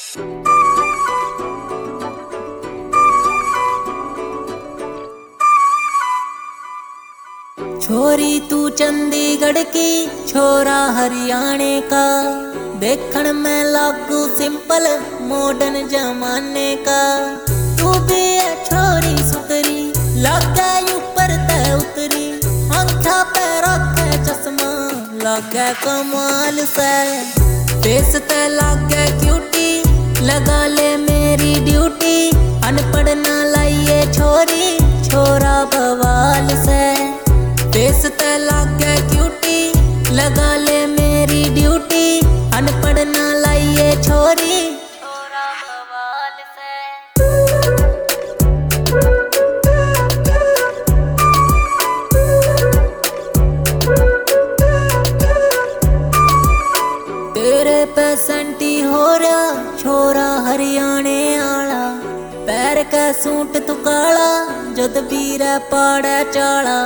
छोरी तू चंडीगढ़ की, छोरा हरियाणे का, देखण में लागू सिंपल मॉडर्न जमाने का। तू भी है छोरी सुतरी, लागे ऊपर ते उतरी, आंखा पे रखे चश्मा, लागे कमाल से। फेस ते लागे क्यूटी, लगा ले मेरी ड्यूटी, अनपढ़ ना लाइए छोरी, छोरा बवाल से। फेस ते लागे क्यूटी, लगा ले मेरी ड्यूटी, अनपढ़ ना लाइए छोरी, छोरा बवाल से। तेरे पे सेंटी हो रहा छोरा हरियाणे आला, पैर का सूट तू काला, जद बीरा पाड़ा चाला।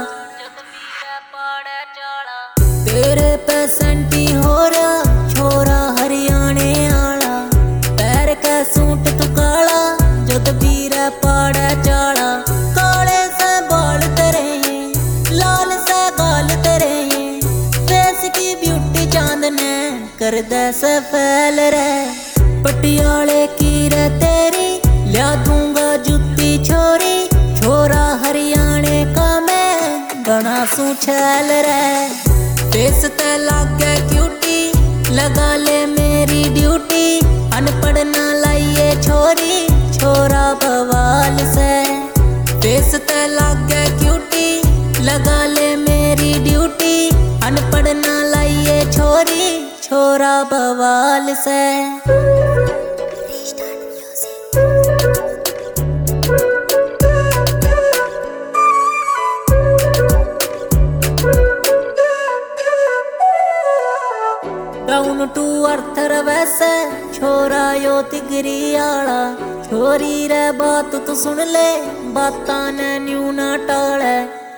तेरे पे सेंटी हो रहा छोरा हरियाणे आला, पैर का सूट तू काला, जद बीरा पाड़ा चाला। काले से बाल तेरे हैं, लाल से गाल तेरे हैं, फेस की ब्यूटी चांद ने कर दे से फैल रे। पटियाले की रे तेरी, लिया दूंगा जुत्ती छोरी, छोरा हरियाणे का मैं गणा सू छैल रे। फेस ते लागे क्यूटी, लगा ले मेरी ड्यूटी, अनपढ़ ना लाइए छोरी, छोरा बवाल से। फेस ते लागे क्यूटी, लगा ले मेरी ड्यूटी, अनपढ़ ना लाइए छोरी, छोरा बवाल से। डाउन टू अर्थ वैसे छोरा यो तिगरी आला, छोरी रे बात तू सुन ले, बातां ने न्यू ना टाले।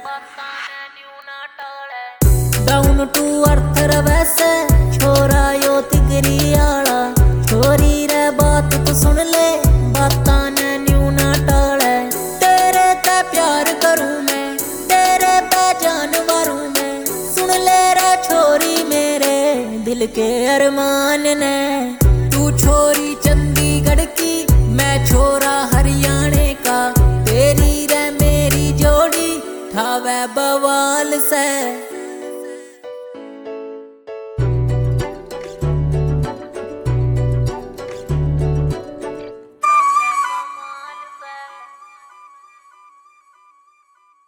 डाउन टू अर्थ वैसे छोरा यो तिगरी आला, छोरी रे बात तू सुन ले, बातां ने न्यू ना टाले। तेरे ते प्यार करूं मैं, तेरे पे जान मारूं मैं, सुन ले रे छोरी मेरे दिल के अरमान ने। तू छोरी चंडीगढ़ की, मैं छोरा हरियाणे का, तेरी रे मेरी जोड़ी ठावे बवाल से।